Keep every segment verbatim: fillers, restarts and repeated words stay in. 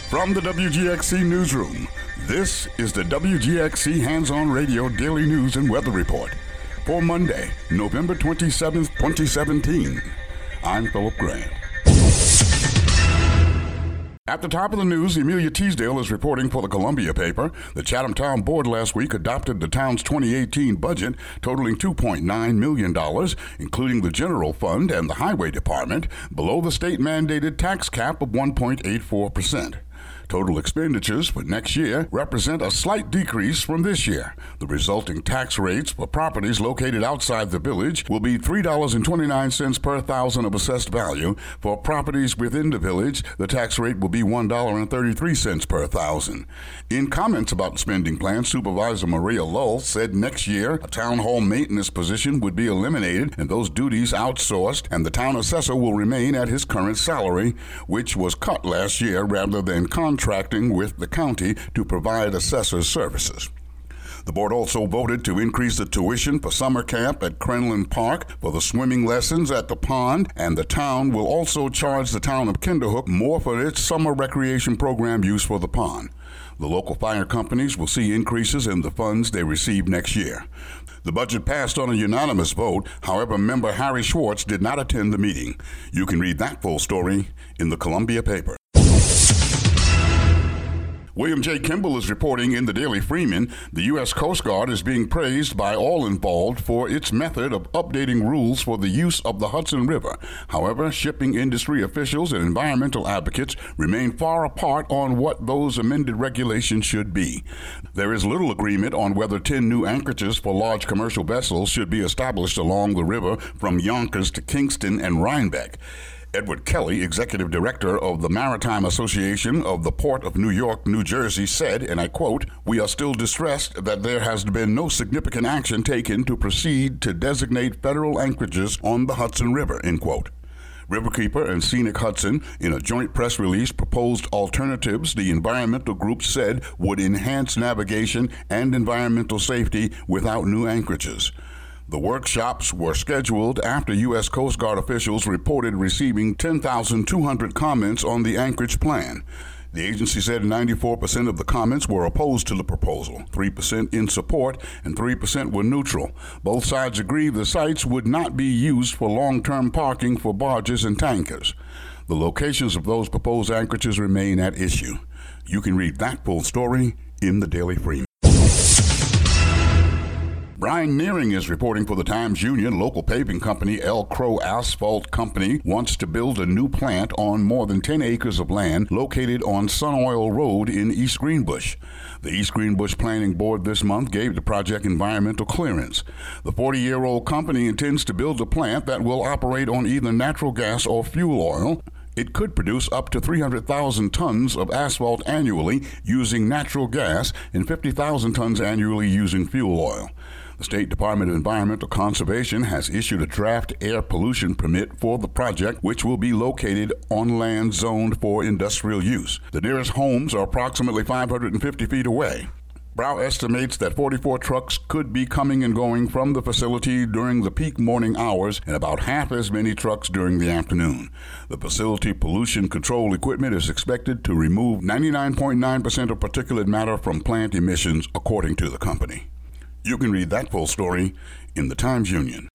From the W G X C Newsroom, this is the W G X C Hands-On Radio Daily News and Weather Report for Monday, November twenty-seventh, twenty seventeen. I'm Philip Grant. At the top of the news, Amelia Teasdale is reporting for the Columbia paper. The Chatham Town Board last week adopted the town's twenty eighteen budget, totaling two point nine million dollars, including the general fund and the highway department, below the state-mandated tax cap of one point eight four percent. Total expenditures for next year represent a slight decrease from this year. The resulting tax rates for properties located outside the village will be three dollars and twenty-nine cents per thousand of assessed value. For properties within the village, the tax rate will be one dollar and thirty-three cents per thousand. In comments about the spending plan, Supervisor Maria Lull said next year a town hall maintenance position would be eliminated and those duties outsourced, and the town assessor will remain at his current salary, which was cut last year rather than contracted contracting with the county to provide assessor services. The board also voted to increase the tuition for summer camp at Crenlin Park, for the swimming lessons at the pond, and the town will also charge the town of Kinderhook more for its summer recreation program use for the pond. The local fire companies will see increases in the funds they receive next year. The budget passed on a unanimous vote. However, member Harry Schwartz did not attend the meeting. You can read that full story in the Columbia paper. William J. Kimball is reporting in the Daily Freeman. The U S Coast Guard is being praised by all involved for its method of updating rules for the use of the Hudson River. However, shipping industry officials and environmental advocates remain far apart on what those amended regulations should be. There is little agreement on whether ten new anchorages for large commercial vessels should be established along the river from Yonkers to Kingston and Rhinebeck. Edward Kelly, executive director of the Maritime Association of the Port of New York, New Jersey, said, and I quote, "We are still distressed that there has been no significant action taken to proceed to designate federal anchorages on the Hudson River," end quote. Riverkeeper and Scenic Hudson, in a joint press release, proposed alternatives the environmental group said would enhance navigation and environmental safety without new anchorages. The workshops were scheduled after U S Coast Guard officials reported receiving ten thousand two hundred comments on the anchorage plan. The agency said ninety-four percent of the comments were opposed to the proposal, three percent in support, and three percent were neutral. Both sides agreed the sites would not be used for long-term parking for barges and tankers. The locations of those proposed anchorages remain at issue. You can read that full story in the Daily Freeman. Brian Nearing is reporting for the Times-Union. Local paving company El Crow Asphalt Company wants to build a new plant on more than ten acres of land located on Sun Oil Road in East Greenbush. The East Greenbush Planning Board this month gave the project environmental clearance. The forty-year-old company intends to build a plant that will operate on either natural gas or fuel oil. It could produce up to three hundred thousand tons of asphalt annually using natural gas and fifty thousand tons annually using fuel oil. The State Department of Environmental Conservation has issued a draft air pollution permit for the project, which will be located on land zoned for industrial use. The nearest homes are approximately five hundred fifty feet away. Brow estimates that forty-four trucks could be coming and going from the facility during the peak morning hours and about half as many trucks during the afternoon. The facility pollution control equipment is expected to remove ninety-nine point nine percent of particulate matter from plant emissions, according to the company. You can read that full story in the Times-Union.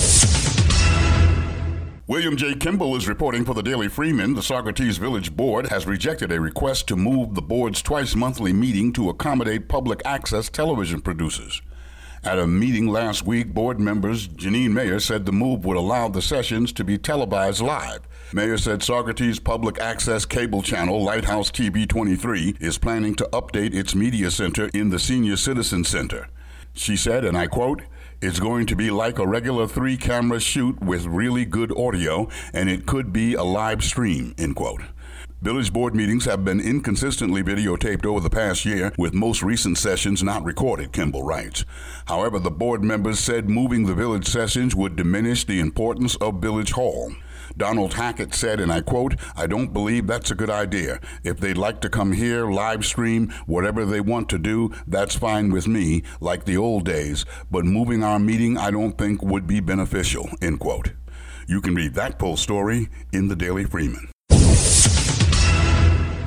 William J. Kimball is reporting for the Daily Freeman. The Saugerties Village Board has rejected a request to move the board's twice-monthly meeting to accommodate public access television producers. At a meeting last week, board members Janine Mayer said the move would allow the sessions to be televised live. Mayer said Saugerties Public Access cable channel, Lighthouse T V twenty-three, is planning to update its media center in the Senior Citizen Center. She said, and I quote, "It's going to be like a regular three-camera shoot with really good audio, and it could be a live stream," end quote. Village board meetings have been inconsistently videotaped over the past year, with most recent sessions not recorded, Kimball writes. However, the board members said moving the village sessions would diminish the importance of Village Hall. Donald Hackett said, and I quote, "I don't believe that's a good idea. If they'd like to come here, live stream, whatever they want to do, that's fine with me, like the old days. But moving our meeting, I don't think would be beneficial," end quote. You can read that full story in the Daily Freeman.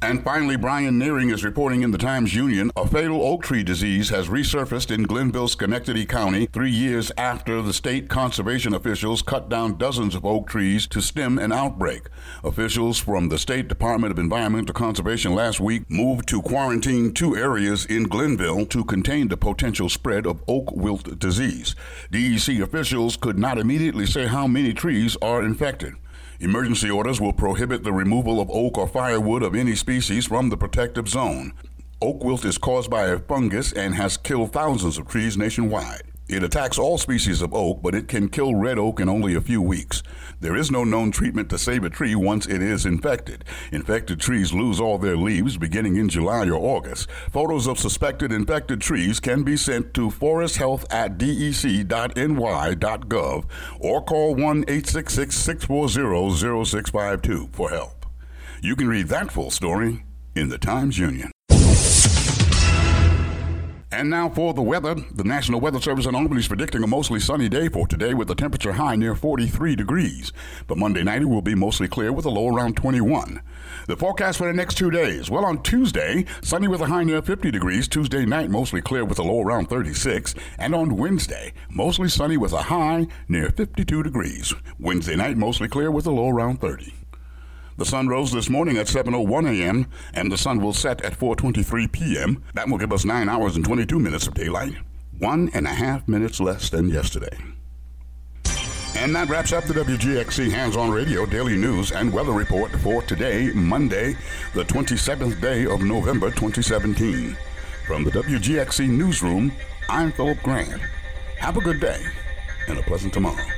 And finally, Brian Nearing is reporting in the Times-Union a fatal oak tree disease has resurfaced in Glenville, Schenectady County three years after the state conservation officials cut down dozens of oak trees to stem an outbreak. Officials from the State Department of Environmental Conservation last week moved to quarantine two areas in Glenville to contain the potential spread of oak wilt disease. D E C officials could not immediately say how many trees are infected. Emergency orders will prohibit the removal of oak or firewood of any species from the protective zone. Oak wilt is caused by a fungus and has killed thousands of trees nationwide. It attacks all species of oak, but it can kill red oak in only a few weeks. There is no known treatment to save a tree once it is infected. Infected trees lose all their leaves beginning in July or August. Photos of suspected infected trees can be sent to forest health at d e c dot n y dot gov or call one eight six six, six four zero, zero six five two for help. You can read that full story in the Times-Union. And now for the weather. The National Weather Service in Albany is predicting a mostly sunny day for today with a temperature high near forty-three degrees. But Monday night it will be mostly clear with a low around twenty-one. The forecast for the next two days. Well, on Tuesday, sunny with a high near fifty degrees. Tuesday night, mostly clear with a low around thirty-six. And on Wednesday, mostly sunny with a high near fifty-two degrees. Wednesday night, mostly clear with a low around thirty. The sun rose this morning at seven oh one a.m., and the sun will set at four twenty-three p.m. That will give us nine hours and twenty-two minutes of daylight, one and a half minutes less than yesterday. And that wraps up the W G X C Hands-On Radio Daily News and Weather Report for today, Monday, the twenty-seventh day of November twenty seventeen. From the W G X C Newsroom, I'm Philip Grant. Have a good day and a pleasant tomorrow.